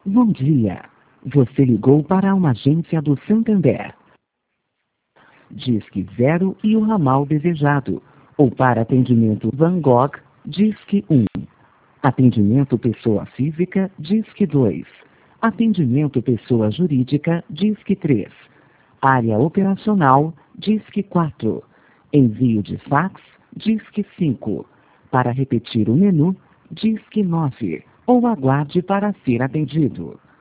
Bom dia. Você ligou para uma agência do Santander. Disque 0 e o ramal desejado. Ou para atendimento Van Gogh, Disque 1. Atendimento pessoa física, Disque 2. Atendimento pessoa jurídica, Disque 3. Área operacional, Disque 4. Envio de fax, Disque 5. Para repetir o menu, Disque 9. Ou aguarde para ser atendido.